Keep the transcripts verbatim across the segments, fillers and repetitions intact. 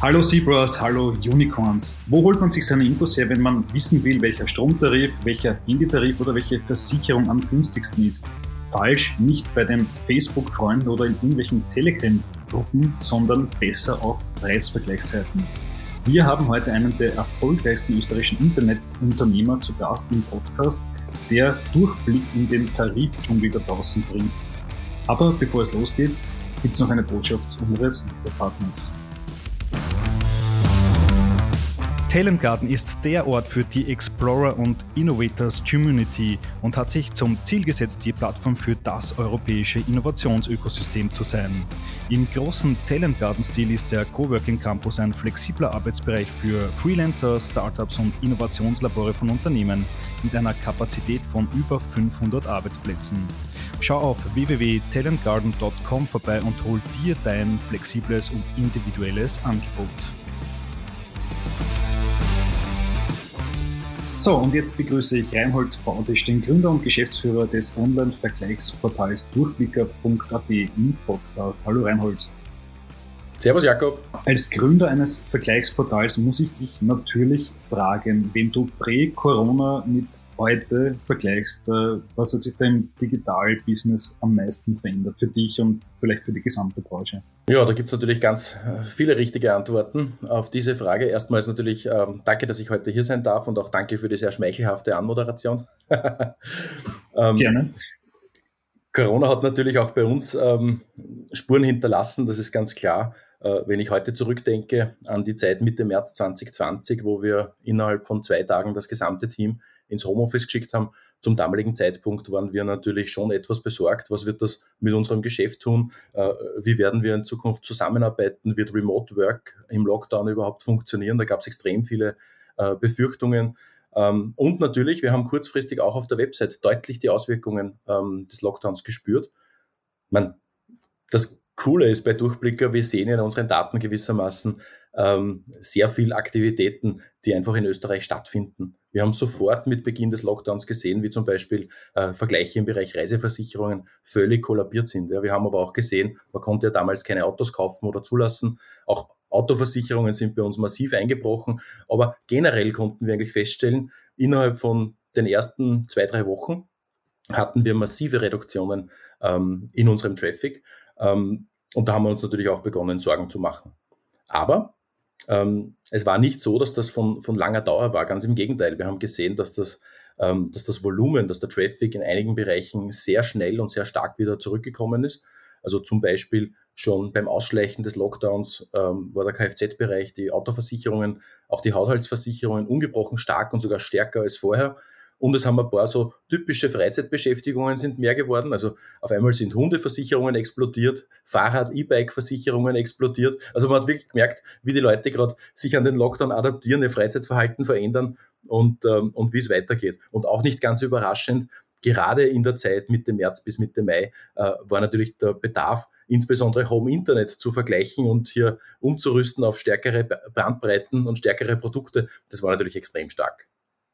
Hallo Zebras, hallo Unicorns. Wo holt man sich seine Infos her, wenn man wissen will, welcher Stromtarif, welcher Handytarif oder welche Versicherung am günstigsten ist? Falsch, nicht bei den Facebook-Freunden oder in irgendwelchen Telegram-Gruppen, sondern besser auf Preisvergleichsseiten. Wir haben heute einen der erfolgreichsten österreichischen Internetunternehmer zu Gast im Podcast, der Durchblick in den Tarifdschungel da draußen bringt. Aber bevor es losgeht, gibt es noch eine Botschaft unseres Partners. Talent Garden ist der Ort für die Explorer und Innovators Community und hat sich zum Ziel gesetzt, die Plattform für das europäische Innovationsökosystem zu sein. Im großen Talent Garden-Stil ist der Coworking Campus ein flexibler Arbeitsbereich für Freelancer, Startups und Innovationslabore von Unternehmen mit einer Kapazität von über fünfhundert Arbeitsplätzen. Schau auf w w w punkt talentgarden punkt com vorbei und hol dir dein flexibles und individuelles Angebot. So, und jetzt begrüße ich Reinhold Baudisch, den Gründer und Geschäftsführer des Online-Vergleichsportals durchblicker punkt a t im Podcast. Hallo Reinhold. Servus Jakob. Als Gründer eines Vergleichsportals muss ich dich natürlich fragen, wenn du prä-Corona mit heute vergleichst, was hat sich da im Digital-Business am meisten verändert für dich und vielleicht für die gesamte Branche? Ja, da gibt es natürlich ganz viele richtige Antworten auf diese Frage. Erstmals natürlich ähm, danke, dass ich heute hier sein darf und auch danke für die sehr schmeichelhafte Anmoderation. ähm, Gerne. Corona hat natürlich auch bei uns ähm, Spuren hinterlassen, das ist ganz klar. Äh, wenn ich heute zurückdenke an die Zeit Mitte März zwanzig zwanzig, wo wir innerhalb von zwei Tagen das gesamte Team ins Homeoffice geschickt haben, zum damaligen Zeitpunkt waren wir natürlich schon etwas besorgt. Was wird das mit unserem Geschäft tun? Äh, wie werden wir in Zukunft zusammenarbeiten? Wird Remote Work im Lockdown überhaupt funktionieren? Da gab es extrem viele äh, Befürchtungen. Ähm, und natürlich, wir haben kurzfristig auch auf der Website deutlich die Auswirkungen ähm, des Lockdowns gespürt. Man, das Coole ist bei Durchblicker, wir sehen in unseren Daten gewissermaßen ähm, sehr viel Aktivitäten, die einfach in Österreich stattfinden. Wir haben sofort mit Beginn des Lockdowns gesehen, wie zum Beispiel äh, Vergleiche im Bereich Reiseversicherungen völlig kollabiert sind. Ja, wir haben aber auch gesehen, man konnte ja damals keine Autos kaufen oder zulassen. Auch Autoversicherungen sind bei uns massiv eingebrochen. Aber generell konnten wir eigentlich feststellen, innerhalb von den ersten zwei, drei Wochen hatten wir massive Reduktionen ähm, in unserem Traffic. Ähm, und da haben wir uns natürlich auch begonnen, Sorgen zu machen. Aber ähm, es war nicht so, dass das von, von langer Dauer war. Ganz im Gegenteil. Wir haben gesehen, dass das, ähm, dass das Volumen, dass der Traffic in einigen Bereichen sehr schnell und sehr stark wieder zurückgekommen ist. Also zum Beispiel schon beim Ausschleichen des Lockdowns ähm, war der Kfz-Bereich, die Autoversicherungen, auch die Haushaltsversicherungen ungebrochen stark und sogar stärker als vorher. Und es haben ein paar so typische Freizeitbeschäftigungen sind mehr geworden. Also auf einmal sind Hundeversicherungen explodiert, Fahrrad-, E-Bike-Versicherungen explodiert. Also man hat wirklich gemerkt, wie die Leute gerade sich an den Lockdown adaptieren, ihr Freizeitverhalten verändern und, ähm, und wie es weitergeht. Und auch nicht ganz überraschend, gerade in der Zeit Mitte März bis Mitte Mai äh, war natürlich der Bedarf, insbesondere Home Internet zu vergleichen und hier umzurüsten auf stärkere Bandbreiten und stärkere Produkte. Das war natürlich extrem stark.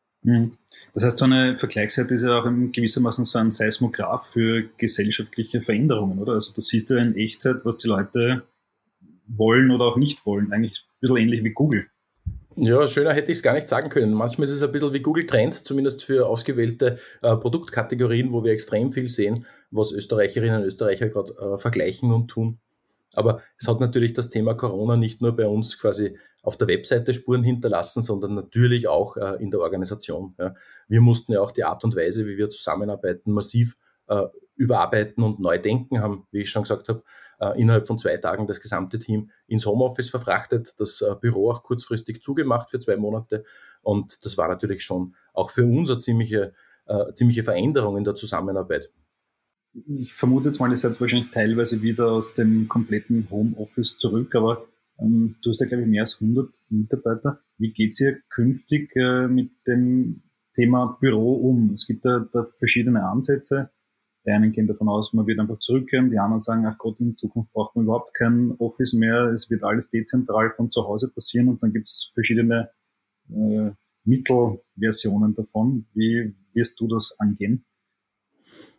Das heißt, so eine Vergleichsseite ist ja auch in gewissermaßen so ein Seismograph für gesellschaftliche Veränderungen, oder? Also du siehst ja in Echtzeit, was die Leute wollen oder auch nicht wollen. Eigentlich ein bisschen ähnlich wie Google. Ja, schöner hätte ich es gar nicht sagen können. Manchmal ist es ein bisschen wie Google Trend, zumindest für ausgewählte äh, Produktkategorien, wo wir extrem viel sehen, was Österreicherinnen und Österreicher gerade äh, vergleichen und tun. Aber es hat natürlich das Thema Corona nicht nur bei uns quasi auf der Webseite Spuren hinterlassen, sondern natürlich auch äh, in der Organisation. Ja. Wir mussten ja auch die Art und Weise, wie wir zusammenarbeiten, massiv äh, überarbeiten und neu denken, haben, wie ich schon gesagt habe, äh, innerhalb von zwei Tagen das gesamte Team ins Homeoffice verfrachtet, das äh, Büro auch kurzfristig zugemacht für zwei Monate. Und das war natürlich schon auch für uns eine ziemliche, äh, ziemliche Veränderung in der Zusammenarbeit. Ich vermute jetzt mal, ihr seid wahrscheinlich teilweise wieder aus dem kompletten Homeoffice zurück, aber ähm, du hast ja, glaube ich, mehr als hundert Mitarbeiter. Wie geht's ihr künftig äh, mit dem Thema Büro um? Es gibt da, da verschiedene Ansätze. Die einen gehen davon aus, man wird einfach zurückkehren, die anderen sagen, ach Gott, in Zukunft braucht man überhaupt kein Office mehr, es wird alles dezentral von zu Hause passieren und dann gibt's verschiedene äh, Mittelversionen davon. Wie wirst du das angehen?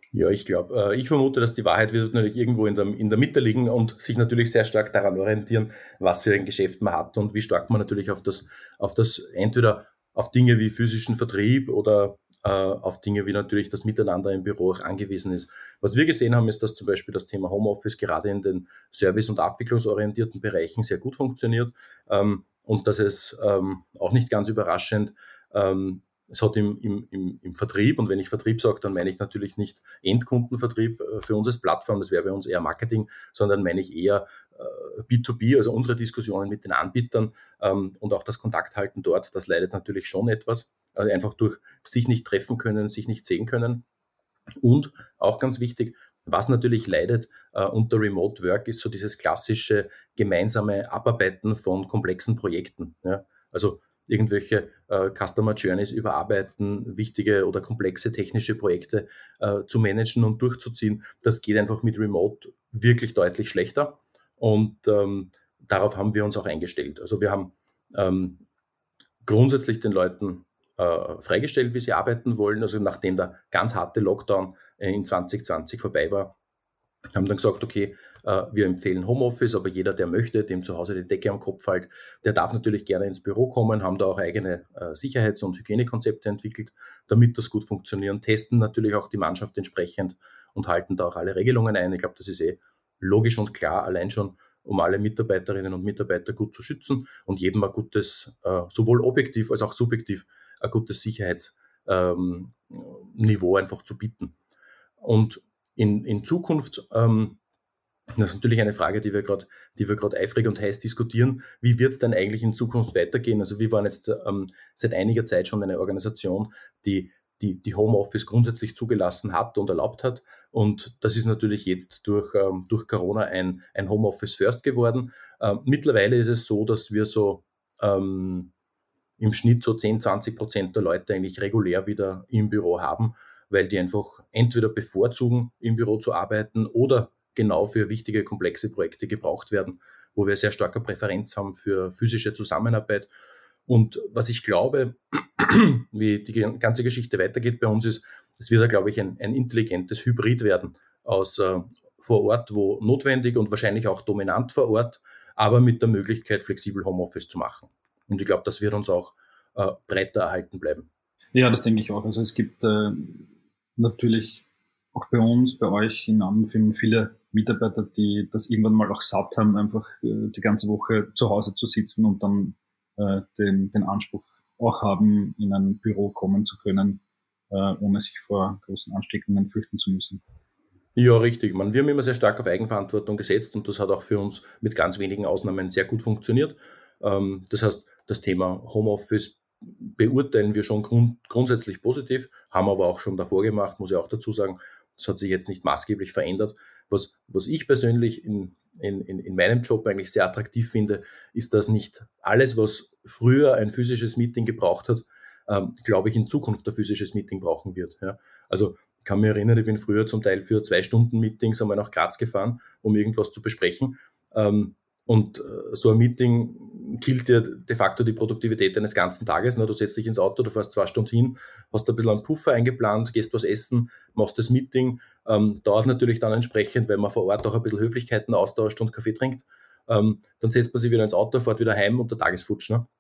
Ja, ich glaube, ich vermute, dass die Wahrheit wird natürlich irgendwo in der, in der Mitte liegen und sich natürlich sehr stark daran orientieren, was für ein Geschäft man hat und wie stark man natürlich auf das, auf das entweder auf Dinge wie physischen Vertrieb oder äh, auf Dinge wie natürlich das Miteinander im Büro auch angewiesen ist. Was wir gesehen haben, ist, dass zum Beispiel das Thema Homeoffice gerade in den service- und abwicklungsorientierten Bereichen sehr gut funktioniert ähm, und dass es ähm, auch nicht ganz überraschend ähm, es hat im, im, im Vertrieb, und wenn ich Vertrieb sage, dann meine ich natürlich nicht Endkundenvertrieb für uns als Plattform, das wäre bei uns eher Marketing, sondern meine ich eher äh, B zwei B, also unsere Diskussionen mit den Anbietern ähm, und auch das Kontakthalten dort, das leidet natürlich schon etwas, also einfach durch sich nicht treffen können, sich nicht sehen können. Und auch ganz wichtig, was natürlich leidet äh, unter Remote Work, ist so dieses klassische gemeinsame Abarbeiten von komplexen Projekten. Ja? Also irgendwelche äh, Customer Journeys überarbeiten, wichtige oder komplexe technische Projekte äh, zu managen und durchzuziehen. Das geht einfach mit Remote wirklich deutlich schlechter. Und ähm, darauf haben wir uns auch eingestellt. Also wir haben ähm, grundsätzlich den Leuten äh, freigestellt, wie sie arbeiten wollen. Also nachdem der ganz harte Lockdown äh, in zwanzig zwanzig vorbei war, haben dann gesagt, okay, äh, wir empfehlen Homeoffice, aber jeder, der möchte, dem zu Hause die Decke am Kopf halt, der darf natürlich gerne ins Büro kommen, haben da auch eigene äh, Sicherheits- und Hygienekonzepte entwickelt, damit das gut funktioniert, testen natürlich auch die Mannschaft entsprechend und halten da auch alle Regelungen ein. Ich glaube, das ist eh logisch und klar, allein schon, um alle Mitarbeiterinnen und Mitarbeiter gut zu schützen und jedem ein gutes, äh, sowohl objektiv als auch subjektiv, ein gutes Sicherheitsniveau ähm, einfach zu bieten. Und in, in Zukunft, ähm, das ist natürlich eine Frage, die wir gerade, die wir gerade eifrig und heiß diskutieren. Wie wird es denn eigentlich in Zukunft weitergehen? Also wir waren jetzt ähm, seit einiger Zeit schon eine Organisation, die die, die Homeoffice grundsätzlich zugelassen hat und erlaubt hat. Und das ist natürlich jetzt durch, ähm, durch Corona ein, ein Homeoffice First geworden. Ähm, mittlerweile ist es so, dass wir so ähm, im Schnitt so zehn, zwanzig Prozent der Leute eigentlich regulär wieder im Büro haben, weil die einfach entweder bevorzugen, im Büro zu arbeiten oder genau für wichtige, komplexe Projekte gebraucht werden, wo wir sehr starke Präferenz haben für physische Zusammenarbeit. Und was ich glaube, wie die ganze Geschichte weitergeht bei uns ist, es wird, glaube ich, ein, ein intelligentes Hybrid werden aus äh, vor Ort, wo notwendig und wahrscheinlich auch dominant vor Ort, aber mit der Möglichkeit, flexibel Homeoffice zu machen. Und ich glaube, das wird uns auch äh, breiter erhalten bleiben. Ja, das denke ich auch. Also es gibt äh, natürlich auch bei uns, bei euch in anderen Firmen viele Mitarbeiter, die das irgendwann mal auch satt haben, einfach äh, die ganze Woche zu Hause zu sitzen und dann äh, den, den Anspruch auch haben, in ein Büro kommen zu können, äh, ohne sich vor großen Ansteckungen fürchten zu müssen. Ja, richtig. Man, wir haben immer sehr stark auf Eigenverantwortung gesetzt und das hat auch für uns mit ganz wenigen Ausnahmen sehr gut funktioniert. Ähm, das heißt, das Thema Homeoffice beurteilen wir schon grund, grundsätzlich positiv, haben aber auch schon davor gemacht, muss ich auch dazu sagen. Das hat sich jetzt nicht maßgeblich verändert. Was, was ich persönlich in, in, in meinem Job eigentlich sehr attraktiv finde, ist, dass nicht alles, was früher ein physisches Meeting gebraucht hat, ähm, glaube ich, in Zukunft ein physisches Meeting brauchen wird. Ja. Also ich kann mich erinnern, ich bin früher zum Teil für zwei Stunden Meetings einmal nach Graz gefahren, um irgendwas zu besprechen. Ähm, Und so ein Meeting killt dir de facto die Produktivität eines ganzen Tages. Du setzt dich ins Auto, du fährst zwei Stunden hin, hast ein bisschen einen Puffer eingeplant, gehst was essen, machst das Meeting. Ähm, dauert natürlich dann entsprechend, weil man vor Ort auch ein bisschen Höflichkeiten austauscht und Kaffee trinkt. Ähm, dann setzt man sich wieder ins Auto, fährt wieder heim und der Tag ist futsch. Ne?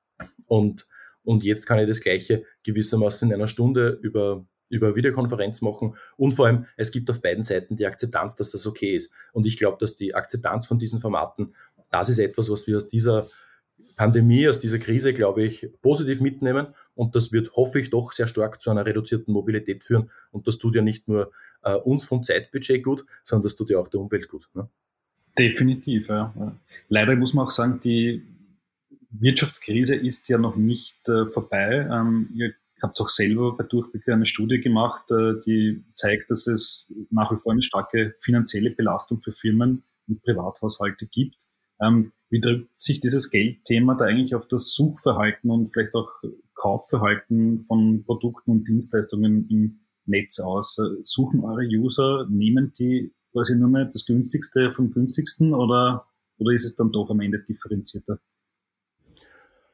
Und, und jetzt kann ich das Gleiche gewissermaßen in einer Stunde über über Videokonferenz machen und vor allem, es gibt auf beiden Seiten die Akzeptanz, dass das okay ist. Und ich glaube, dass die Akzeptanz von diesen Formaten, das ist etwas, was wir aus dieser Pandemie, aus dieser Krise, glaube ich, positiv mitnehmen und das wird, hoffe ich, doch sehr stark zu einer reduzierten Mobilität führen und das tut ja nicht nur äh, uns vom Zeitbudget gut, sondern das tut ja auch der Umwelt gut. Ne? Definitiv, ja. Leider muss man auch sagen, die Wirtschaftskrise ist ja noch nicht äh, vorbei. Ähm, ihr habt auch selber bei Durchblick eine Studie gemacht, die zeigt, dass es nach wie vor eine starke finanzielle Belastung für Firmen und Privathaushalte gibt. Wie drückt sich dieses Geldthema da eigentlich auf das Suchverhalten und vielleicht auch Kaufverhalten von Produkten und Dienstleistungen im Netz aus? Suchen eure User, nehmen die quasi nur mehr das Günstigste vom Günstigsten oder, oder ist es dann doch am Ende differenzierter?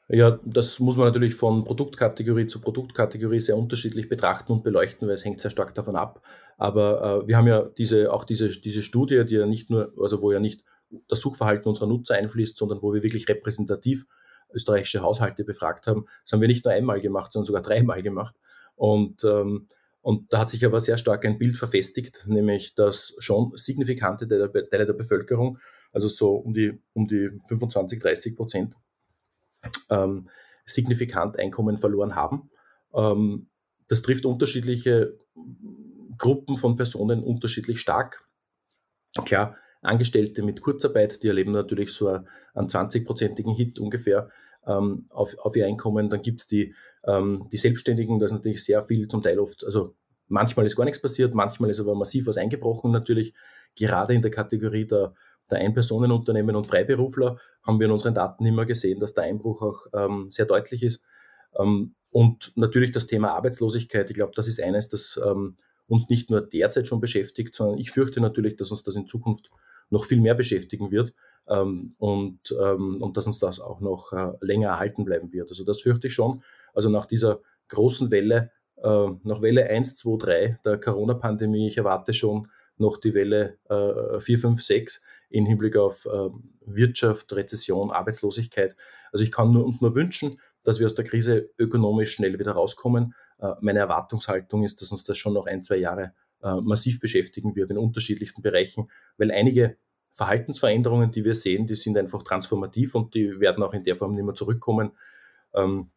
Ja, das muss man natürlich von Produktkategorie zu Produktkategorie sehr unterschiedlich betrachten und beleuchten, weil es hängt sehr stark davon ab. Aber äh, wir haben ja diese, auch diese, diese Studie, die ja nicht nur, also wo ja nicht das Suchverhalten unserer Nutzer einfließt, sondern wo wir wirklich repräsentativ österreichische Haushalte befragt haben. Das haben wir nicht nur einmal gemacht, sondern sogar dreimal gemacht. Und, ähm, und da hat sich aber sehr stark ein Bild verfestigt, nämlich dass schon signifikante Teile der Bevölkerung, also so um die, um die fünfundzwanzig, dreißig Prozent, ähm, signifikant Einkommen verloren haben. Ähm, das trifft unterschiedliche Gruppen von Personen unterschiedlich stark. Klar, Angestellte mit Kurzarbeit, die erleben natürlich so einen zwanzig-prozentigen Hit ungefähr ähm, auf, auf ihr Einkommen. Dann gibt es die, ähm, die Selbstständigen, da ist natürlich sehr viel zum Teil oft, also manchmal ist gar nichts passiert, manchmal ist aber massiv was eingebrochen natürlich. Gerade in der Kategorie der, der Ein-Personen-Unternehmen und Freiberufler haben wir in unseren Daten immer gesehen, dass der Einbruch auch ähm, sehr deutlich ist. Ähm, und natürlich das Thema Arbeitslosigkeit, ich glaube, das ist eines, das ähm, uns nicht nur derzeit schon beschäftigt, sondern ich fürchte natürlich, dass uns das in Zukunft noch viel mehr beschäftigen wird ähm, und, ähm, und dass uns das auch noch äh, länger erhalten bleiben wird. Also das fürchte ich schon. Also nach dieser großen Welle, äh, nach Welle eins, zwei, drei der Corona-Pandemie, ich erwarte schon noch die Welle äh, vier, fünf, sechs in Hinblick auf äh, Wirtschaft, Rezession, Arbeitslosigkeit. Also ich kann nur, uns nur wünschen, dass wir aus der Krise ökonomisch schnell wieder rauskommen. Äh, meine Erwartungshaltung ist, dass uns das schon noch ein, zwei Jahre äh, massiv beschäftigen wird in unterschiedlichsten Bereichen, weil einige Verhaltensveränderungen, die wir sehen, die sind einfach transformativ und die werden auch in der Form nicht mehr zurückkommen. Ähm,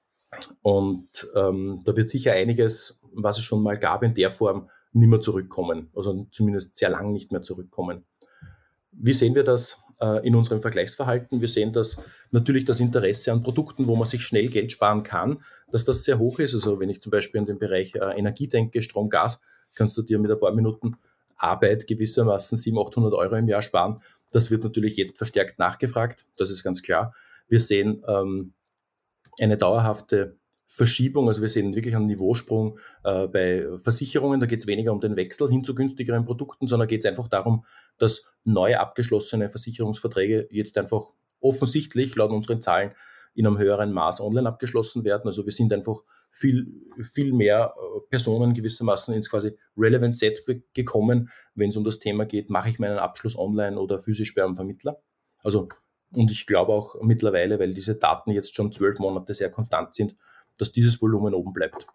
und ähm, da wird sicher einiges, was es schon mal gab, in der Form nicht mehr zurückkommen, also zumindest sehr lang nicht mehr zurückkommen. Wie sehen wir das äh, in unserem Vergleichsverhalten? Wir sehen, dass natürlich das Interesse an Produkten, wo man sich schnell Geld sparen kann, dass das sehr hoch ist. Also wenn ich zum Beispiel an den Bereich äh, Energie denke, Strom, Gas, kannst du dir mit ein paar Minuten Arbeit gewissermaßen siebenhundert, achthundert Euro im Jahr sparen. Das wird natürlich jetzt verstärkt nachgefragt, das ist ganz klar. Wir sehen ähm, eine dauerhafte Verschiebung, also wir sehen wirklich einen Niveausprung äh, bei Versicherungen, da geht es weniger um den Wechsel hin zu günstigeren Produkten, sondern geht es einfach darum, dass neu abgeschlossene Versicherungsverträge jetzt einfach offensichtlich laut unseren Zahlen in einem höheren Maß online abgeschlossen werden. Also wir sind einfach viel, viel mehr Personen gewissermaßen ins quasi Relevant Set gekommen, wenn es um das Thema geht, mache ich meinen Abschluss online oder physisch bei einem Vermittler. Also, und ich glaube auch mittlerweile, weil diese Daten jetzt schon zwölf Monate sehr konstant sind, dass dieses Volumen oben bleibt.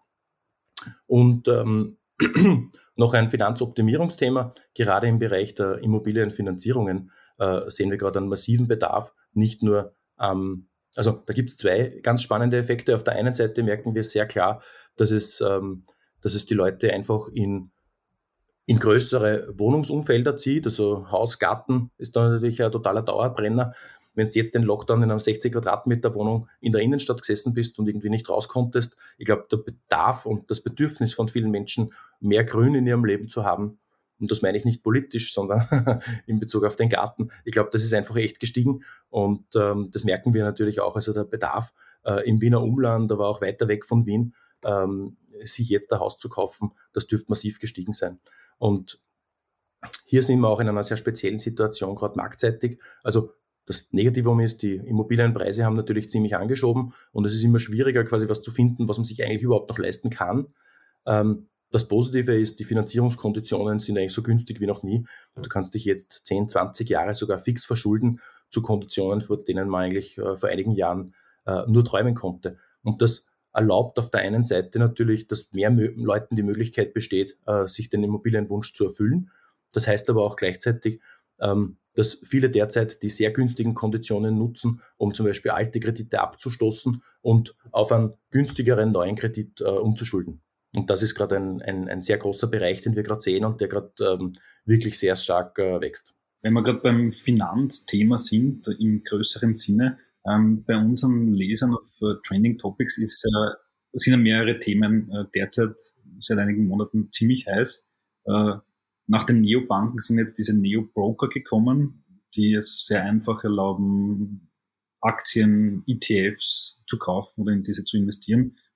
Und ähm, noch ein Finanzoptimierungsthema, gerade im Bereich der Immobilienfinanzierungen äh, sehen wir gerade einen massiven Bedarf, nicht nur, ähm, also da gibt es zwei ganz spannende Effekte. Auf der einen Seite merken wir sehr klar, dass es, ähm, dass es die Leute einfach in, in größere Wohnungsumfelder zieht, also Haus, Garten ist da natürlich ein totaler Dauerbrenner. Wenn du jetzt den Lockdown in einer sechzig Quadratmeter Wohnung in der Innenstadt gesessen bist und irgendwie nicht raus konntest, ich glaube, der Bedarf und das Bedürfnis von vielen Menschen, mehr Grün in ihrem Leben zu haben, und das meine ich nicht politisch, sondern in Bezug auf den Garten, ich glaube, das ist einfach echt gestiegen und ähm, das merken wir natürlich auch. Also der Bedarf äh, im Wiener Umland, aber auch weiter weg von Wien, ähm, sich jetzt ein Haus zu kaufen, das dürfte massiv gestiegen sein. Und hier sind wir auch in einer sehr speziellen Situation, gerade marktseitig. Also das Negativum ist, die Immobilienpreise haben natürlich ziemlich angeschoben und es ist immer schwieriger, quasi was zu finden, was man sich eigentlich überhaupt noch leisten kann. Ähm, das Positive ist, die Finanzierungskonditionen sind eigentlich so günstig wie noch nie. Du kannst dich jetzt zehn, zwanzig Jahre sogar fix verschulden zu Konditionen, vor denen man eigentlich äh, vor einigen Jahren äh, nur träumen konnte. Und das erlaubt auf der einen Seite natürlich, dass mehr Mö- Leuten die Möglichkeit besteht, äh, sich den Immobilienwunsch zu erfüllen. Das heißt aber auch gleichzeitig, ähm, dass viele derzeit die sehr günstigen Konditionen nutzen, um zum Beispiel alte Kredite abzustoßen und auf einen günstigeren neuen Kredit äh, umzuschulden. Und das ist gerade ein, ein, ein sehr großer Bereich, den wir gerade sehen und der gerade ähm, wirklich sehr stark äh, wächst. Wenn wir gerade beim Finanzthema sind, im größeren Sinne, ähm, bei unseren Lesern auf äh, Trending Topics ist, äh, sind ja mehrere Themen äh, derzeit seit einigen Monaten ziemlich heiß. Äh, nach den Neobanken sind jetzt diese Neo-Broker gekommen, die es sehr einfach erlauben, Aktien, E T Fs zu kaufen oder in diese zu investieren.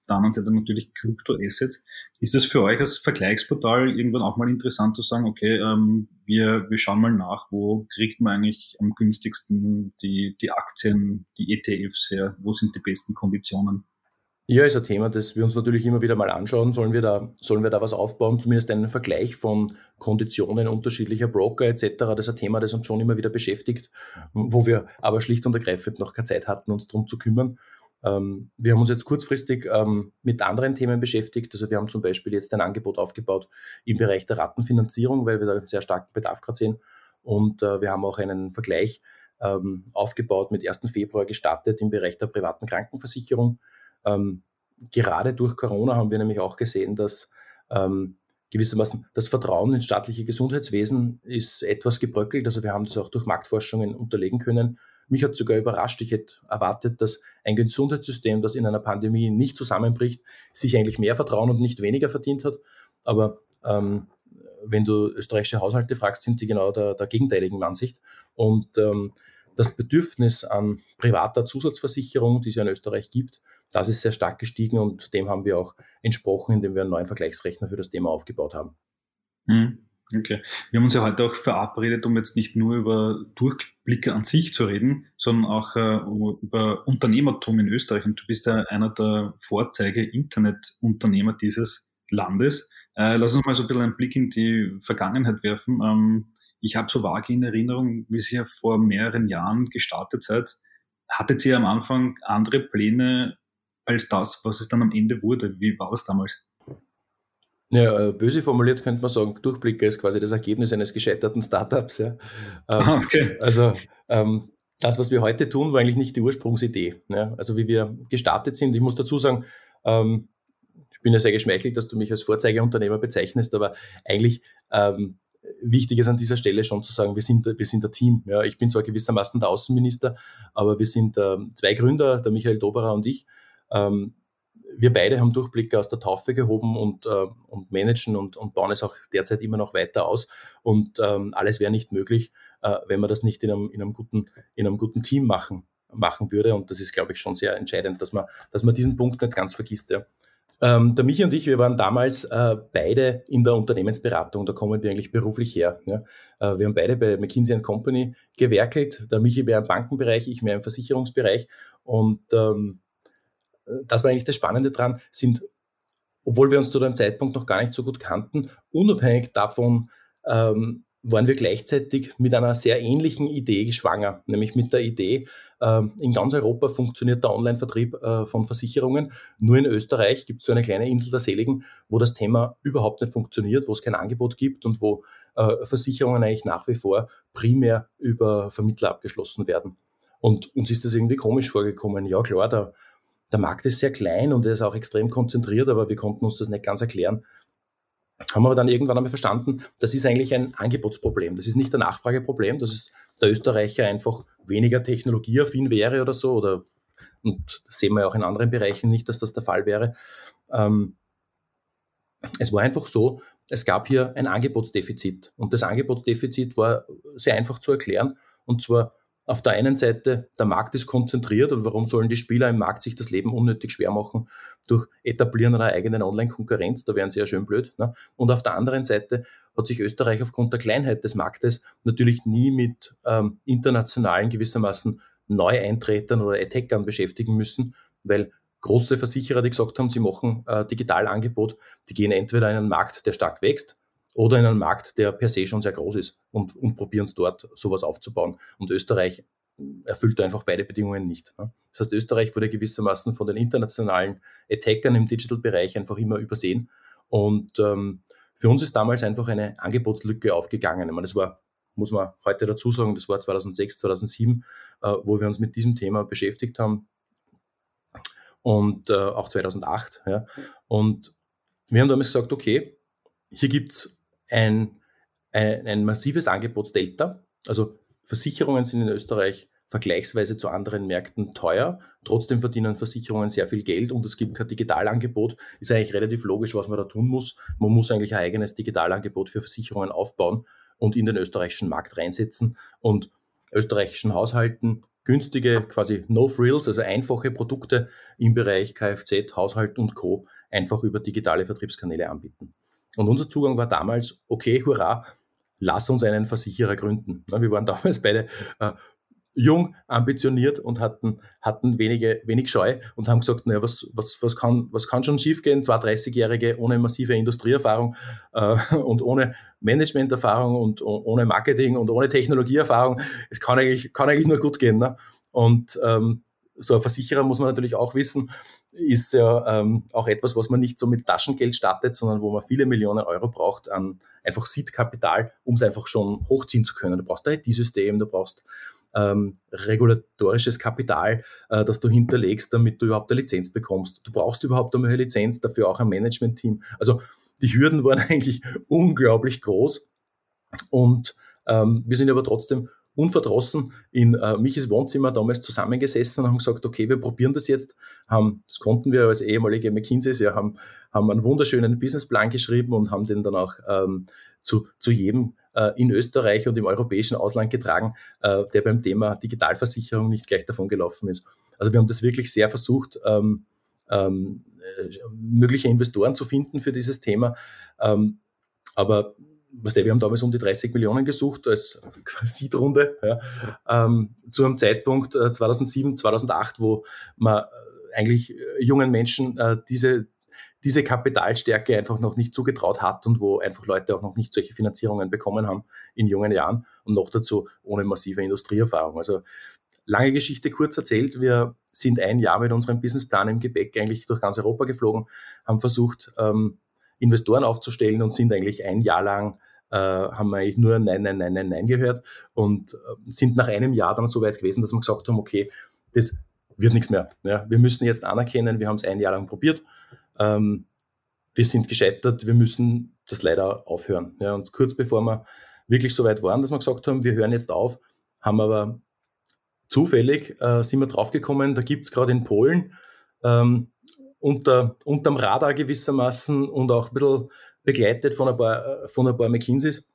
der anderen Seite natürlich Kryptoassets. Ist es für euch als Vergleichsportal irgendwann auch mal interessant zu sagen, okay, ähm, wir, wir schauen mal nach, wo kriegt man eigentlich am günstigsten die, die Aktien, die E T Fs her, wo sind die besten Konditionen? Ja, ist ein Thema, das wir uns natürlich immer wieder mal anschauen. Sollen wir da, sollen wir da was aufbauen? Zumindest einen Vergleich von Konditionen unterschiedlicher Broker et cetera. Das ist ein Thema, das uns schon immer wieder beschäftigt, wo wir aber schlicht und ergreifend noch keine Zeit hatten, uns darum zu kümmern. Ähm, wir haben uns jetzt kurzfristig ähm, mit anderen Themen beschäftigt. Also wir haben zum Beispiel jetzt ein Angebot aufgebaut im Bereich der Ratenfinanzierung, weil wir da einen sehr starken Bedarf gerade sehen. Und äh, wir haben auch einen Vergleich ähm, aufgebaut, mit ersten Februar gestartet im Bereich der privaten Krankenversicherung. Ähm, gerade durch Corona haben wir nämlich auch gesehen, dass ähm, gewissermaßen das Vertrauen ins staatliche Gesundheitswesen ist etwas gebröckelt. Also wir haben das auch durch Marktforschungen unterlegen können. Mich hat sogar überrascht, ich hätte erwartet, dass ein Gesundheitssystem, das in einer Pandemie nicht zusammenbricht, sich eigentlich mehr Vertrauen und nicht weniger verdient hat. Aber ähm, wenn du österreichische Haushalte fragst, sind die genau der, der gegenteiligen Ansicht. Und ähm, das Bedürfnis an privater Zusatzversicherung, die es ja in Österreich gibt, das ist sehr stark gestiegen und dem haben wir auch entsprochen, indem wir einen neuen Vergleichsrechner für das Thema aufgebaut haben. Okay. Wir haben uns ja heute auch verabredet, um jetzt nicht nur über Durchblicke an sich zu reden, sondern auch äh, über Unternehmertum in Österreich. Und du bist ja einer der Vorzeige-Internetunternehmer dieses Landes. Äh, lass uns mal so ein bisschen einen Blick in die Vergangenheit werfen. Ähm, Ich habe so vage in Erinnerung, wie ihr vor mehreren Jahren gestartet seid. Hattet ihr am Anfang andere Pläne als das, was es dann am Ende wurde? Wie war das damals? Ja, böse formuliert könnte man sagen, Durchblicke ist quasi das Ergebnis eines gescheiterten Startups. Ja. Ah, okay. Also ähm, das, was wir heute tun, war eigentlich nicht die Ursprungsidee. Ja. Also wie wir gestartet sind, ich muss dazu sagen, ähm, ich bin ja sehr geschmeichelt, dass du mich als Vorzeigeunternehmer bezeichnest, aber eigentlich ähm, wichtig ist an dieser Stelle schon zu sagen, wir sind, wir sind ein Team. Ja, ich bin zwar gewissermaßen der Außenminister, aber wir sind äh, zwei Gründer, der Michael Doberer und ich. Ähm, wir beide haben Durchblicke aus der Taufe gehoben und, äh, und managen und, und bauen es auch derzeit immer noch weiter aus. Und ähm, alles wäre nicht möglich, äh, wenn man das nicht in einem, in einem, guten, in einem guten Team machen, machen würde. Und das ist, glaube ich, schon sehr entscheidend, dass man, dass man diesen Punkt nicht ganz vergisst. Ja. Ähm, der Michi und ich, wir waren damals äh, beide in der Unternehmensberatung, da kommen wir eigentlich beruflich her. Ja. Äh, wir haben beide bei McKinsey and Company gewerkelt, der Michi mehr im Bankenbereich, ich mehr im Versicherungsbereich. Und ähm, das war eigentlich das Spannende dran, sind, obwohl wir uns zu dem Zeitpunkt noch gar nicht so gut kannten, unabhängig davon ähm, waren wir gleichzeitig mit einer sehr ähnlichen Idee schwanger, nämlich mit der Idee, ähm, in ganz Europa funktioniert der Online-Vertrieb äh, von Versicherungen, nur in Österreich gibt es so eine kleine Insel der Seligen, wo das Thema überhaupt nicht funktioniert, wo es kein Angebot gibt und wo äh, Versicherungen eigentlich nach wie vor primär über Vermittler abgeschlossen werden. Und uns ist das irgendwie komisch vorgekommen. Ja klar, der, der Markt ist sehr klein und er ist auch extrem konzentriert, aber wir konnten uns das nicht ganz erklären. Haben aber dann irgendwann einmal verstanden, das ist eigentlich ein Angebotsproblem. Das ist nicht ein Nachfrageproblem, dass es der Österreicher einfach weniger technologieaffin wäre oder so. Oder, und das sehen wir ja auch in anderen Bereichen nicht, dass das der Fall wäre. Ähm, es war einfach so, es gab hier ein Angebotsdefizit. Und das Angebotsdefizit war sehr einfach zu erklären. Und zwar auf der einen Seite, der Markt ist konzentriert und warum sollen die Spieler im Markt sich das Leben unnötig schwer machen durch Etablieren einer eigenen Online-Konkurrenz, da wären sie ja schön blöd. Ne? Und auf der anderen Seite hat sich Österreich aufgrund der Kleinheit des Marktes natürlich nie mit ähm, internationalen gewissermaßen Neueintretern oder Attackern beschäftigen müssen, weil große Versicherer, die gesagt haben, sie machen äh, Digitalangebot, die gehen entweder in einen Markt, der stark wächst, oder in einen Markt, der per se schon sehr groß ist und, und probieren es dort, sowas aufzubauen. Und Österreich erfüllt einfach beide Bedingungen nicht. Ne? Das heißt, Österreich wurde gewissermaßen von den internationalen Attackern im Digital-Bereich einfach immer übersehen. Und ähm, für uns ist damals einfach eine Angebotslücke aufgegangen. Ich meine, das war, muss man heute dazu sagen, das war zweitausendsechs, zweitausendsieben, äh, wo wir uns mit diesem Thema beschäftigt haben. Und äh, auch zweitausendacht. Ja. Und wir haben damals gesagt, okay, hier gibt es Ein, ein, ein massives Angebotsdelta. Also Versicherungen sind in Österreich vergleichsweise zu anderen Märkten teuer. Trotzdem verdienen Versicherungen sehr viel Geld und es gibt kein Digitalangebot. Ist eigentlich relativ logisch, was man da tun muss. Man muss eigentlich ein eigenes Digitalangebot für Versicherungen aufbauen und in den österreichischen Markt reinsetzen und österreichischen Haushalten günstige, quasi No-Frills, also einfache Produkte im Bereich Kfz, Haushalt und Co. einfach über digitale Vertriebskanäle anbieten. Und unser Zugang war damals, okay, hurra, lass uns einen Versicherer gründen. Wir waren damals beide äh, jung, ambitioniert und hatten, hatten wenige, wenig Scheu und haben gesagt, naja, was, was, was, kann, was kann schon schiefgehen? Zwei dreißigjährige ohne massive Industrieerfahrung äh, und ohne Managementerfahrung und ohne Marketing und ohne Technologieerfahrung. Es kann eigentlich, kann eigentlich nur gut gehen. Ne? Und ähm, so ein Versicherer, muss man natürlich auch wissen, ist ja ähm, auch etwas, was man nicht so mit Taschengeld startet, sondern wo man viele Millionen Euro braucht an einfach Seed-Kapital, um es einfach schon hochziehen zu können. Du brauchst ein I T-System, du brauchst ähm, regulatorisches Kapital, äh, das du hinterlegst, damit du überhaupt eine Lizenz bekommst. Du brauchst überhaupt einmal eine Lizenz, dafür auch ein Management-Team. Also die Hürden waren eigentlich unglaublich groß und ähm, wir sind aber trotzdem unverdrossen in äh, Michis Wohnzimmer damals zusammengesessen und haben gesagt, okay, wir probieren das jetzt. Haben, das konnten wir als ehemalige McKinseys, ja, haben, haben einen wunderschönen Businessplan geschrieben und haben den dann auch ähm, zu, zu jedem äh, in Österreich und im europäischen Ausland getragen, äh, der beim Thema Digitalversicherung nicht gleich davon gelaufen ist. Also wir haben das wirklich sehr versucht, ähm, ähm, mögliche Investoren zu finden für dieses Thema. Ähm, aber Was der, wir haben damals um die dreißig Millionen gesucht als Seed-Runde, ja, ähm, zu einem Zeitpunkt äh, zweitausendsieben, zweitausendacht, wo man äh, eigentlich jungen Menschen äh, diese, diese Kapitalstärke einfach noch nicht zugetraut hat und wo einfach Leute auch noch nicht solche Finanzierungen bekommen haben in jungen Jahren und noch dazu ohne massive Industrieerfahrung. Also lange Geschichte kurz erzählt, wir sind ein Jahr mit unserem Businessplan im Gepäck eigentlich durch ganz Europa geflogen, haben versucht, ähm, Investoren aufzustellen und sind eigentlich ein Jahr lang, äh, haben wir eigentlich nur Nein, Nein, Nein, Nein, Nein gehört und äh, sind nach einem Jahr dann so weit gewesen, dass wir gesagt haben, okay, das wird nichts mehr. Ja, wir müssen jetzt anerkennen, wir haben es ein Jahr lang probiert, ähm, wir sind gescheitert, wir müssen das leider aufhören. Ja, und kurz bevor wir wirklich so weit waren, dass wir gesagt haben, wir hören jetzt auf, haben aber zufällig, äh, sind wir draufgekommen, da gibt es gerade in Polen ähm, unter, unterm Radar gewissermaßen und auch ein bisschen begleitet von ein paar, von ein paar McKinseys,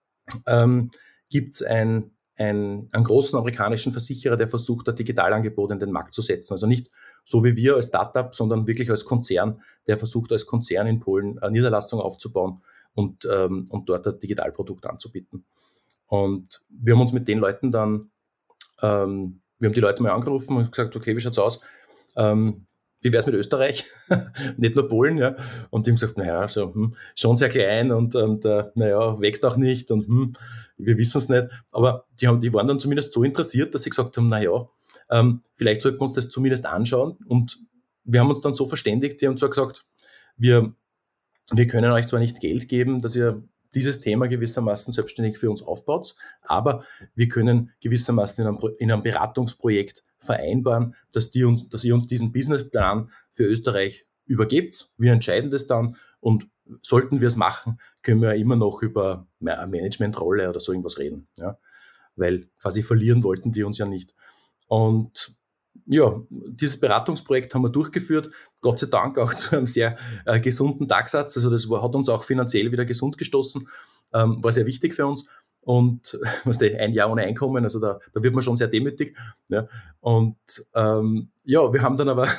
ähm, gibt es ein, ein, einen großen amerikanischen Versicherer, der versucht, ein Digitalangebot in den Markt zu setzen. Also nicht so wie wir als Startup, sondern wirklich als Konzern, der versucht, als Konzern in Polen eine Niederlassung aufzubauen und, ähm, und dort ein Digitalprodukt anzubieten. Und wir haben uns mit den Leuten dann, ähm, wir haben die Leute mal angerufen und gesagt, okay, wie schaut's aus? Ähm, Wie wäre es mit Österreich? Nicht nur Polen, ja. Und die haben gesagt, naja, so, hm, schon sehr klein und, und äh, naja, wächst auch nicht und hm, wir wissen es nicht. Aber die, haben, die waren dann zumindest so interessiert, dass sie gesagt haben, naja, ähm, vielleicht sollten wir uns das zumindest anschauen. Und wir haben uns dann so verständigt, die haben zwar gesagt, wir, wir können euch zwar nicht Geld geben, dass ihr dieses Thema gewissermaßen selbstständig für uns aufbaut, aber wir können gewissermaßen in einem, in einem Beratungsprojekt vereinbaren, dass, die uns, dass ihr uns diesen Businessplan für Österreich übergebt. Wir entscheiden das dann und sollten wir es machen, können wir immer noch über eine Managementrolle oder so irgendwas reden. Ja? Weil quasi verlieren wollten die uns ja nicht. Und ja, dieses Beratungsprojekt haben wir durchgeführt, Gott sei Dank auch zu einem sehr äh, gesunden Tagsatz. Also das war, hat uns auch finanziell wieder gesund gestoßen, ähm, war sehr wichtig für uns. Und was der, ein Jahr ohne Einkommen, also da, da wird man schon sehr demütig. Ja. Und ähm, ja, wir haben dann aber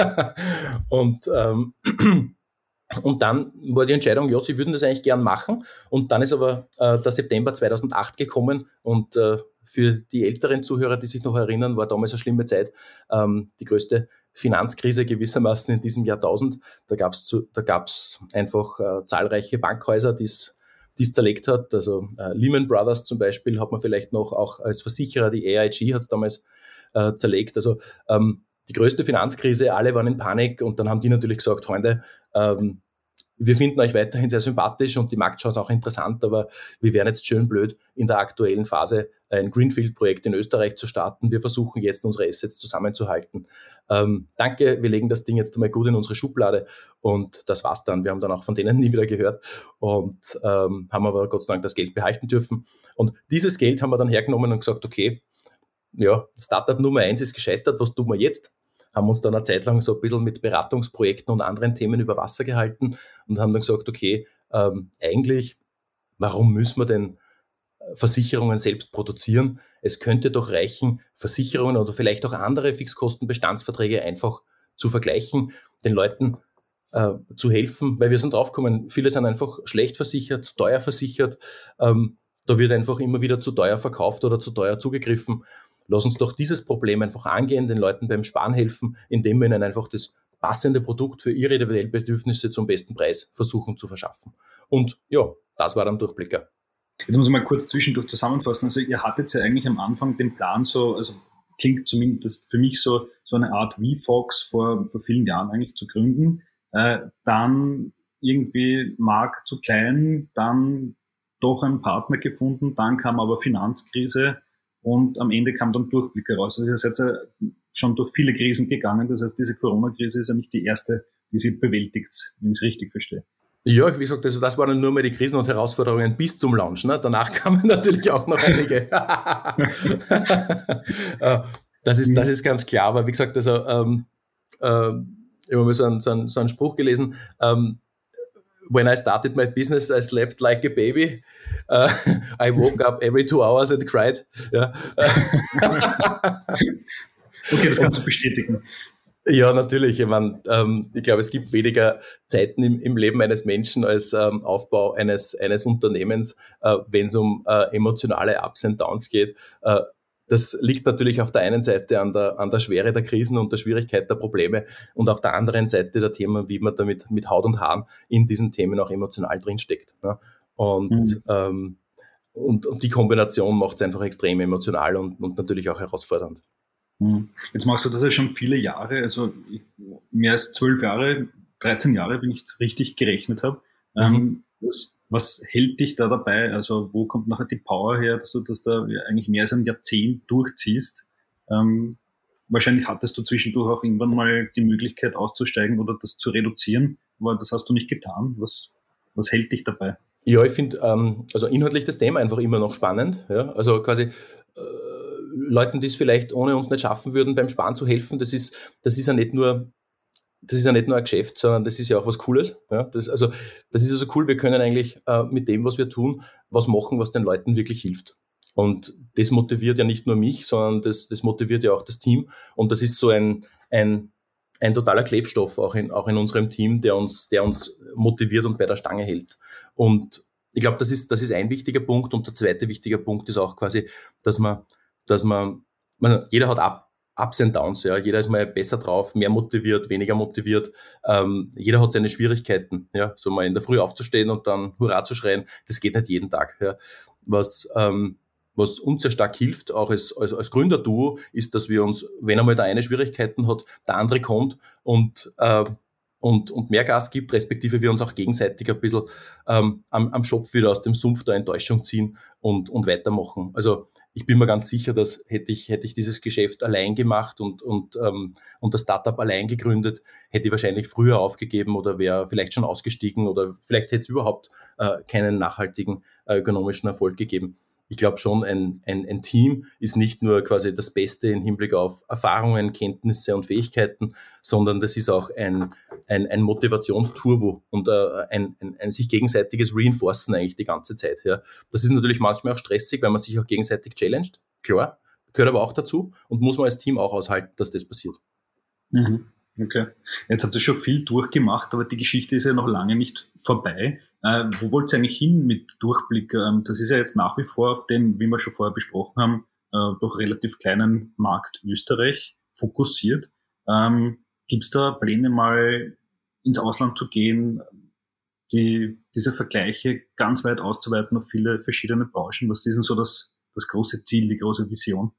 und ähm, und dann war die Entscheidung, ja, sie würden das eigentlich gern machen. Und dann ist aber äh, der September zweitausendacht gekommen und äh, für die älteren Zuhörer, die sich noch erinnern, war damals eine schlimme Zeit. Ähm, die größte Finanzkrise gewissermaßen in diesem Jahrtausend. Da gab es da gab's einfach äh, zahlreiche Bankhäuser, die es zerlegt hat. Also äh, Lehman Brothers zum Beispiel hat man vielleicht noch auch als Versicherer, die A I G hat es damals äh, zerlegt. Also ähm, die größte Finanzkrise, alle waren in Panik und dann haben die natürlich gesagt, Freunde, ähm, wir finden euch weiterhin sehr sympathisch und die Marktchance auch interessant, aber wir wären jetzt schön blöd, in der aktuellen Phase ein Greenfield-Projekt in Österreich zu starten. Wir versuchen jetzt, unsere Assets zusammenzuhalten. Ähm, danke, wir legen das Ding jetzt einmal gut in unsere Schublade und das war's dann. Wir haben dann auch von denen nie wieder gehört und ähm, haben aber Gott sei Dank das Geld behalten dürfen. Und dieses Geld haben wir dann hergenommen und gesagt, okay, ja, Startup Nummer eins ist gescheitert, was tun wir jetzt? Haben uns dann eine Zeit lang so ein bisschen mit Beratungsprojekten und anderen Themen über Wasser gehalten und haben dann gesagt, okay, ähm, eigentlich, warum müssen wir denn Versicherungen selbst produzieren. Es könnte doch reichen, Versicherungen oder vielleicht auch andere Fixkostenbestandsverträge einfach zu vergleichen, den Leuten äh, zu helfen, weil wir sind draufgekommen, viele sind einfach schlecht versichert, zu teuer versichert, ähm, da wird einfach immer wieder zu teuer verkauft oder zu teuer zugegriffen. Lass uns doch dieses Problem einfach angehen, den Leuten beim Sparen helfen, indem wir ihnen einfach das passende Produkt für ihre individuellen Bedürfnisse zum besten Preis versuchen zu verschaffen. Und ja, das war dann Durchblicker. Jetzt muss ich mal kurz zwischendurch zusammenfassen. Also ihr hattet ja eigentlich am Anfang den Plan so, also klingt zumindest für mich so, so eine Art VFox vor, vor vielen Jahren eigentlich zu gründen. Äh, dann irgendwie Markt zu klein, dann doch einen Partner gefunden, dann kam aber Finanzkrise und am Ende kam dann Durchblicker raus. Also ihr seid ja schon durch viele Krisen gegangen. Das heißt, diese Corona-Krise ist ja nicht die erste, die sie bewältigt, wenn ich es richtig verstehe. Ja, wie gesagt, also das waren nur mal die Krisen und Herausforderungen bis zum Launch. Ne? Danach kamen natürlich auch noch einige. das, ist, das ist ganz klar. Aber wie gesagt, also ähm, äh, ich habe mal so einen, so, einen, so einen Spruch gelesen. Ähm, When I started my business, I slept like a baby. Uh, I woke up every two hours and cried. Ja. Okay, das kannst du bestätigen. Ja, natürlich. Ich meine, ähm, ich glaube, es gibt weniger Zeiten im, im Leben eines Menschen als ähm, Aufbau eines, eines Unternehmens, äh, wenn es um äh, emotionale Ups and Downs geht. Äh, das liegt natürlich auf der einen Seite an der, an der Schwere der Krisen und der Schwierigkeit der Probleme und auf der anderen Seite der Themen, wie man damit mit Haut und Haaren in diesen Themen auch emotional drinsteckt. Ne? Und, mhm. ähm, und, und die Kombination macht es einfach extrem emotional und, und natürlich auch herausfordernd. Jetzt machst du das ja schon viele Jahre, also mehr als zwölf Jahre, dreizehn Jahre, wenn ich es richtig gerechnet habe. Mhm. Das, was hält dich da dabei? Also wo kommt nachher die Power her, dass du das da eigentlich mehr als ein Jahrzehnt durchziehst? Ähm, wahrscheinlich hattest du zwischendurch auch irgendwann mal die Möglichkeit auszusteigen oder das zu reduzieren, aber das hast du nicht getan. Was, was hält dich dabei? Ja, ich finde ähm, also inhaltlich das Thema einfach immer noch spannend. Ja? Also quasi äh, Leuten, die es vielleicht ohne uns nicht schaffen würden, beim Sparen zu helfen, das ist, das ist ja nicht nur, das ist ja nicht nur ein Geschäft, sondern das ist ja auch was Cooles. Ja? Das, also, das ist also cool, wir können eigentlich äh, mit dem, was wir tun, was machen, was den Leuten wirklich hilft. Und das motiviert ja nicht nur mich, sondern das, das motiviert ja auch das Team. Und das ist so ein, ein, ein totaler Klebstoff auch in, auch in unserem Team, der uns, der uns motiviert und bei der Stange hält. Und ich glaube, das ist, das ist ein wichtiger Punkt. Und der zweite wichtige Punkt ist auch quasi, dass man dass man, man jeder hat Up, Ups and Downs, ja, jeder ist mal besser drauf, mehr motiviert, weniger motiviert, ähm, jeder hat seine Schwierigkeiten, ja, so mal in der Früh aufzustehen und dann Hurra zu schreien, das geht nicht jeden Tag, ja, was, ähm, was uns sehr stark hilft, auch als, als, als Gründerduo, ist, dass wir uns, wenn einmal der eine Schwierigkeiten hat, der andere kommt und, äh, und, und mehr Gas gibt, respektive wir uns auch gegenseitig ein bisschen ähm, am, am Schopf wieder aus dem Sumpf der Enttäuschung ziehen und, und weitermachen. Also ich bin mir ganz sicher, dass hätte ich, hätte ich dieses Geschäft allein gemacht und, und, ähm, und das Startup allein gegründet, hätte ich wahrscheinlich früher aufgegeben oder wäre vielleicht schon ausgestiegen oder vielleicht hätte es überhaupt äh, keinen nachhaltigen äh, ökonomischen Erfolg gegeben. Ich glaube schon, ein, ein, ein Team ist nicht nur quasi das Beste im Hinblick auf Erfahrungen, Kenntnisse und Fähigkeiten, sondern das ist auch ein, ein, ein Motivationsturbo und äh, ein, ein, ein sich gegenseitiges Reinforcen eigentlich die ganze Zeit. Ja. Das ist natürlich manchmal auch stressig, weil man sich auch gegenseitig challenged, klar, gehört aber auch dazu und muss man als Team auch aushalten, dass das passiert. Mhm. Okay. Jetzt habt ihr schon viel durchgemacht, aber die Geschichte ist ja noch lange nicht vorbei. Äh, wo wollt ihr eigentlich hin mit Durchblick? Ähm, das ist ja jetzt nach wie vor auf den, wie wir schon vorher besprochen haben, äh, doch relativ kleinen Markt Österreich fokussiert. Ähm, Gibt es da Pläne, mal ins Ausland zu gehen, die, diese Vergleiche ganz weit auszuweiten auf viele verschiedene Branchen? Was ist denn so das, das große Ziel, die große Vision?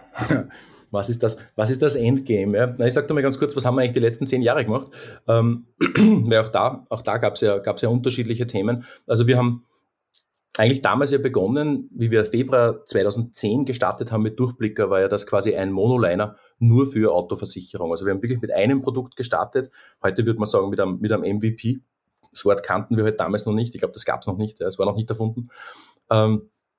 Was ist das, was ist das Endgame? Ja? Na, ich sage dir mal ganz kurz, was haben wir eigentlich die letzten zehn Jahre gemacht? Ähm, weil auch da, auch da gab es ja, gab's ja unterschiedliche Themen. Also wir haben eigentlich damals ja begonnen, wie wir Februar zweitausendzehn gestartet haben mit Durchblicker, war ja das quasi ein Monoliner nur für Autoversicherung. Also wir haben wirklich mit einem Produkt gestartet. Heute würde man sagen mit einem, mit einem M V P. Das Wort kannten wir halt damals noch nicht. Ich glaube, das gab es noch nicht. Ja, es war noch nicht erfunden. Ähm,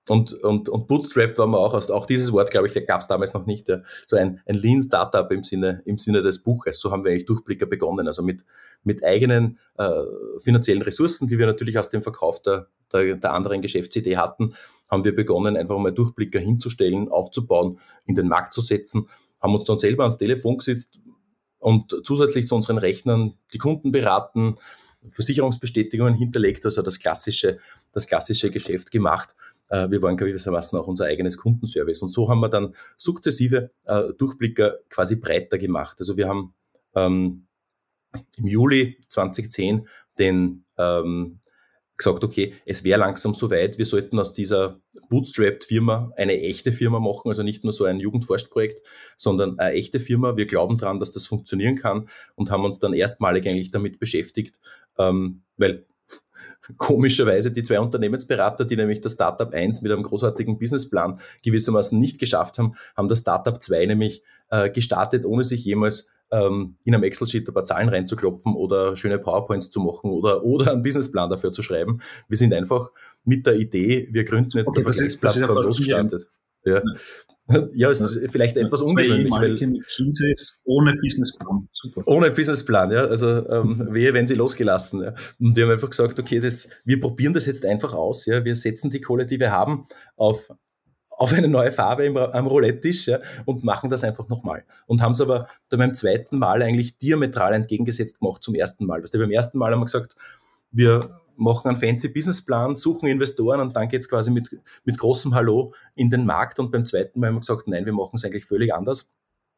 Und, und, und Bootstrap war man auch, aus, auch dieses Wort, glaube ich, gab es damals noch nicht. Ja. So ein, ein Lean Startup im Sinne, im Sinne des Buches. So haben wir eigentlich Durchblicker begonnen. Also mit, mit eigenen äh, finanziellen Ressourcen, die wir natürlich aus dem Verkauf der, der, der anderen Geschäftsidee hatten, haben wir begonnen, einfach mal Durchblicker hinzustellen, aufzubauen, in den Markt zu setzen, haben uns dann selber ans Telefon gesetzt und zusätzlich zu unseren Rechnern die Kunden beraten, Versicherungsbestätigungen hinterlegt, also das klassische, das klassische Geschäft gemacht. Wir waren gewissermaßen auch unser eigenes Kundenservice. Und so haben wir dann sukzessive äh, Durchblicker quasi breiter gemacht. Also wir haben ähm, im Juli zwanzig zehn den ähm, gesagt, okay, es wäre langsam soweit, wir sollten aus dieser Bootstrapped-Firma eine echte Firma machen, also nicht nur so ein Jugendforschprojekt, sondern eine echte Firma. Wir glauben daran, dass das funktionieren kann und haben uns dann erstmalig eigentlich damit beschäftigt, ähm, weil komischerweise die zwei Unternehmensberater, die nämlich das Startup eins mit einem großartigen Businessplan gewissermaßen nicht geschafft haben, haben das Startup zwei nämlich äh, gestartet, ohne sich jemals ähm, in einem Excel-Sheet ein paar Zahlen reinzuklopfen oder schöne PowerPoints zu machen oder, oder einen Businessplan dafür zu schreiben. Wir sind einfach mit der Idee, wir gründen jetzt okay, eine Vergleichsplattform ja losgestartet. Ja. Ja, es ist vielleicht etwas ungewöhnlich. Weil McKinsey ist ohne Businessplan. Super. Ohne Businessplan, ja. Also ähm, wehe, wenn sie losgelassen. Ja. Und wir haben einfach gesagt, okay, das, wir probieren das jetzt einfach aus. Ja. Wir setzen die Kohle, die wir haben, auf, auf eine neue Farbe im, am Roulette-Tisch, ja, und machen das einfach nochmal. Und haben es aber dann beim zweiten Mal eigentlich diametral entgegengesetzt gemacht zum ersten Mal. Weißt du, beim ersten Mal haben wir gesagt, wir machen einen fancy Businessplan, suchen Investoren und dann geht's quasi mit, mit großem Hallo in den Markt. Und beim zweiten Mal haben wir gesagt, nein, wir machen es eigentlich völlig anders.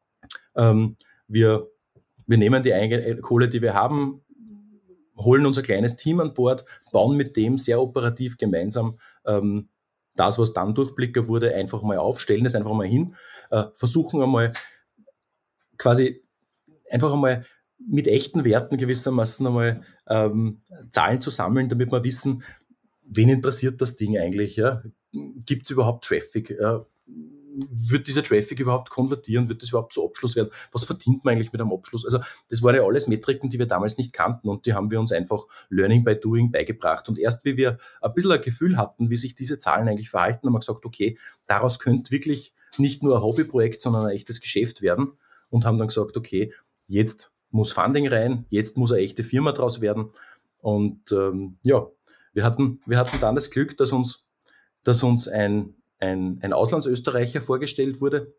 Ähm, wir, wir nehmen die eigene Kohle, die wir haben, holen unser kleines Team an Bord, bauen mit dem sehr operativ gemeinsam ähm, das, was dann Durchblicker wurde, einfach mal auf, stellen es einfach mal hin, äh, versuchen einmal quasi einfach einmal mit echten Werten gewissermaßen einmal ähm, Zahlen zu sammeln, damit wir wissen, wen interessiert das Ding eigentlich? Ja? Gibt es überhaupt Traffic? Ja? Wird dieser Traffic überhaupt konvertieren? Wird das überhaupt zu Abschluss werden? Was verdient man eigentlich mit einem Abschluss? Also das waren ja alles Metriken, die wir damals nicht kannten und die haben wir uns einfach Learning by Doing beigebracht. Und erst wie wir ein bisschen ein Gefühl hatten, wie sich diese Zahlen eigentlich verhalten, haben wir gesagt, okay, daraus könnte wirklich nicht nur ein Hobbyprojekt, sondern ein echtes Geschäft werden und haben dann gesagt, okay, jetzt muss Funding rein, jetzt muss eine echte Firma draus werden. Und ähm, ja, wir hatten, wir hatten dann das Glück, dass uns, dass uns ein, ein, ein Auslandsösterreicher vorgestellt wurde.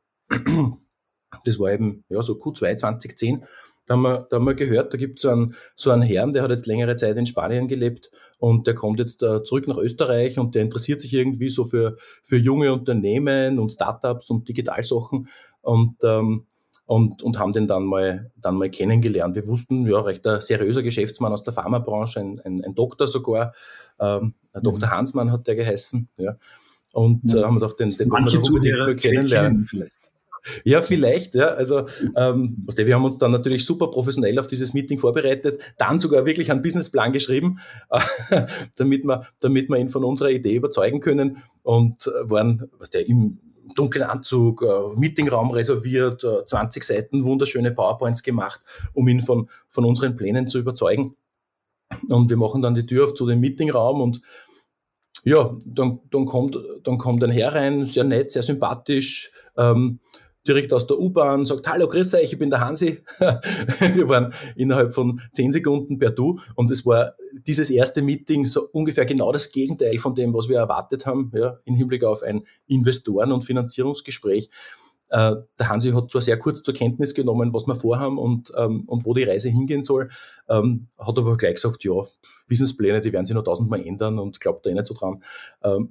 Das war eben ja, so Q zwei zwanzig zehn. Da haben wir, da haben wir gehört, da gibt es so einen, so einen Herrn, der hat jetzt längere Zeit in Spanien gelebt und der kommt jetzt uh, zurück nach Österreich und der interessiert sich irgendwie so für, für junge Unternehmen und Startups und Digitalsachen. Und ähm, Und, und haben den dann mal, dann mal kennengelernt. Wir wussten, ja, recht ein seriöser Geschäftsmann aus der Pharmabranche, ein, ein, ein Doktor sogar, ähm, ein mhm. Doktor Hansmann hat der geheißen, ja. Und mhm. äh, haben wir doch den, den wollen wir doch unbedingt mal kennenlernen. Vielleicht. Ja, vielleicht, ja. Also, ähm, wir haben uns dann natürlich super professionell auf dieses Meeting vorbereitet, dann sogar wirklich einen Businessplan geschrieben, äh, damit wir, damit wir ihn von unserer Idee überzeugen können und waren, was der im dunklen Anzug, äh, Meetingraum reserviert, äh, zwanzig Seiten wunderschöne PowerPoints gemacht, um ihn von, von unseren Plänen zu überzeugen. Und wir machen dann die Tür auf zu dem Meetingraum und ja, dann, dann, kommt, dann kommt ein Herr rein, sehr nett, sehr sympathisch, ähm, direkt aus der U-Bahn, sagt, hallo, grüß euch, ich bin der Hansi. Wir waren innerhalb von zehn Sekunden per Du und es war dieses erste Meeting so ungefähr genau das Gegenteil von dem, was wir erwartet haben, ja, im Hinblick auf ein Investoren- und Finanzierungsgespräch. Äh, der Hansi hat zwar sehr kurz zur Kenntnis genommen, was wir vorhaben und, ähm, und wo die Reise hingehen soll, ähm, hat aber gleich gesagt, ja, Businesspläne, die werden sich noch tausendmal ändern und glaubt da eh nicht so dran. Ähm,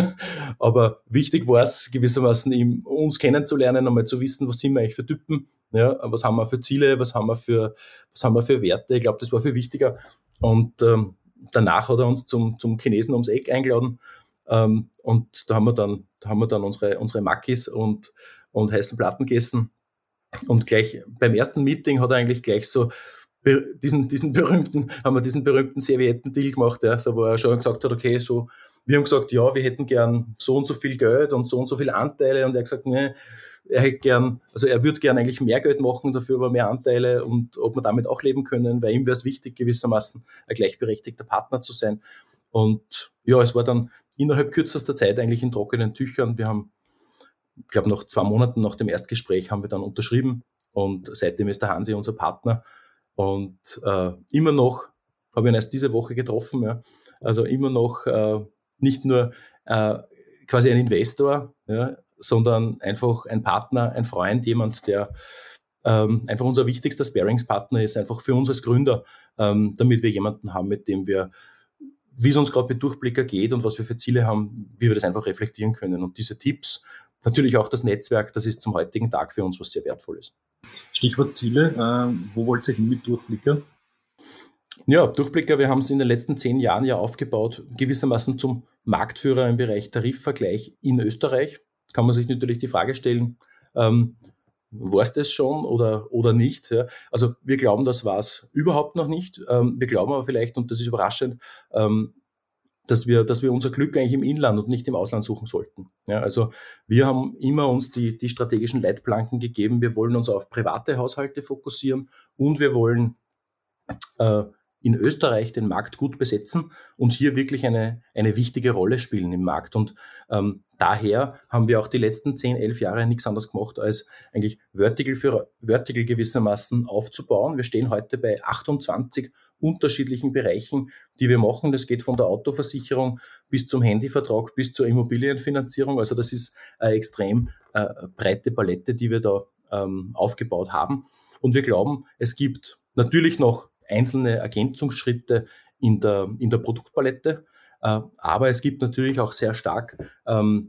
aber wichtig war es gewissermaßen, ihm, uns kennenzulernen, einmal zu wissen, was sind wir eigentlich für Typen, ja, was haben wir für Ziele, was haben wir für, was haben wir für Werte. Ich glaube, das war viel wichtiger. Und ähm, danach hat er uns zum, zum Chinesen ums Eck eingeladen. Ähm, und da haben wir dann, da haben wir dann unsere, unsere Makis und und heißen Platten gegessen. Und gleich beim ersten Meeting hat er eigentlich gleich so diesen, diesen berühmten, haben wir diesen berühmten Servietten-Deal gemacht, ja, so, wo er schon gesagt hat, okay, so, wir haben gesagt, ja, wir hätten gern so und so viel Geld und so und so viele Anteile und er hat gesagt, nee, er hätte gern, also er würde gern eigentlich mehr Geld machen, dafür aber mehr Anteile und ob wir damit auch leben können, weil ihm wäre es wichtig, gewissermaßen ein gleichberechtigter Partner zu sein. Und ja, es war dann innerhalb kürzester Zeit eigentlich in trockenen Tüchern. Wir haben, ich glaube, nach zwei Monaten nach dem Erstgespräch haben wir dann unterschrieben und seitdem ist der Hansi unser Partner und äh, immer noch, habe ich ihn erst diese Woche getroffen, ja, also immer noch äh, nicht nur äh, quasi ein Investor, ja, sondern einfach ein Partner, ein Freund, jemand, der ähm, einfach unser wichtigster Sparingspartner ist, einfach für uns als Gründer, ähm, damit wir jemanden haben, mit dem wir, wie es uns gerade mit Durchblicker geht und was wir für Ziele haben, wie wir das einfach reflektieren können. Und diese Tipps, natürlich auch das Netzwerk, das ist zum heutigen Tag für uns was sehr Wertvolles. Stichwort Ziele, äh, wo wollt ihr hin mit Durchblicker? Ja, Durchblicker, wir haben es in den letzten zehn Jahren ja aufgebaut, gewissermaßen zum Marktführer im Bereich Tarifvergleich in Österreich. Kann man sich natürlich die Frage stellen, ähm, war es das schon oder, oder nicht? Ja? Also wir glauben, das war es überhaupt noch nicht. Ähm, wir glauben aber vielleicht, und das ist überraschend, ähm, dass wir, dass wir unser Glück eigentlich im Inland und nicht im Ausland suchen sollten. Ja, also wir haben immer uns die, die strategischen Leitplanken gegeben. Wir wollen uns auf private Haushalte fokussieren und wir wollen äh, in Österreich den Markt gut besetzen und hier wirklich eine, eine wichtige Rolle spielen im Markt. Und ähm, daher haben wir auch die letzten zehn, elf Jahre nichts anderes gemacht, als eigentlich Vertical für Vertical gewissermaßen aufzubauen. Wir stehen heute bei achtundzwanzig unterschiedlichen Bereichen, die wir machen. Das geht von der Autoversicherung bis zum Handyvertrag, bis zur Immobilienfinanzierung. Also das ist eine extrem äh, breite Palette, die wir da ähm, aufgebaut haben. Und wir glauben, es gibt natürlich noch einzelne Ergänzungsschritte in der, in der Produktpalette, äh, aber es gibt natürlich auch sehr stark ähm,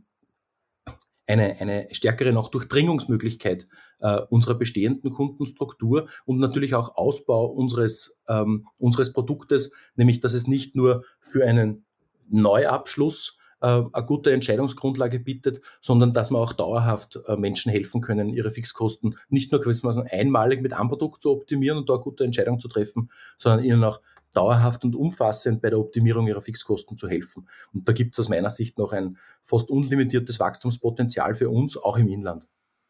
eine, eine stärkere noch Durchdringungsmöglichkeit äh, unserer bestehenden Kundenstruktur und natürlich auch Ausbau unseres, ähm, unseres Produktes, nämlich dass es nicht nur für einen Neuabschluss äh, eine gute Entscheidungsgrundlage bietet, sondern dass wir auch dauerhaft äh, Menschen helfen können, ihre Fixkosten nicht nur gewissermaßen einmalig mit einem Produkt zu optimieren und da eine gute Entscheidung zu treffen, sondern ihnen auch dauerhaft und umfassend bei der Optimierung ihrer Fixkosten zu helfen. Und da gibt es aus meiner Sicht noch ein fast unlimitiertes Wachstumspotenzial für uns, auch im Inland.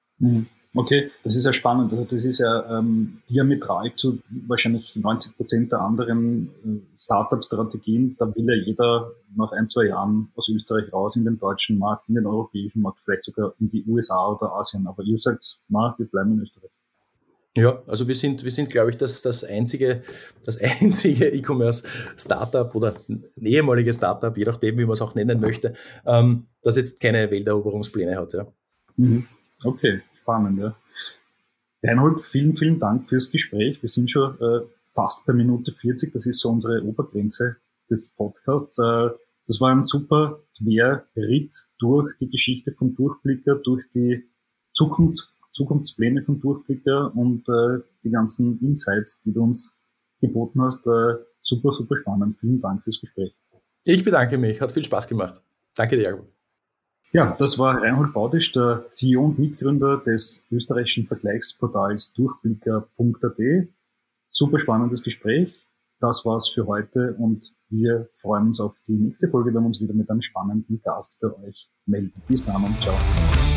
Okay, das ist ja spannend. Also das ist ja ähm, diametral zu wahrscheinlich neunzig Prozent der anderen äh, Startup-Strategien. Da will ja jeder nach ein, zwei Jahren aus Österreich raus in den deutschen Markt, in den europäischen Markt, vielleicht sogar in die U S A oder Asien. Aber ihr sagt, na, wir bleiben in Österreich. Ja, also wir sind, wir sind, glaube ich, das, das einzige, das einzige E-Commerce-Startup oder ein ehemaliges Startup, je nachdem, wie man es auch nennen möchte, ähm, das jetzt keine Welteroberungspläne hat. Ja. Mhm. Okay, spannend, ja. Reinhold, vielen, vielen Dank fürs Gespräch. Wir sind schon äh, fast bei Minute vierzig. Das ist so unsere Obergrenze des Podcasts. Äh, das war ein super Querritt durch die Geschichte von Durchblicker, durch die Zukunft Zukunftspläne von Durchblicker und äh, die ganzen Insights, die du uns geboten hast. Äh, super, super spannend. Vielen Dank fürs Gespräch. Ich bedanke mich. Hat viel Spaß gemacht. Danke dir, Jakob. Ja, das war Reinhold Baudisch, der C E O und Mitgründer des österreichischen Vergleichsportals durchblicker punkt a t. Super spannendes Gespräch. Das war's für heute und wir freuen uns auf die nächste Folge, wenn wir uns wieder mit einem spannenden Gast bei euch melden. Bis dann und ciao.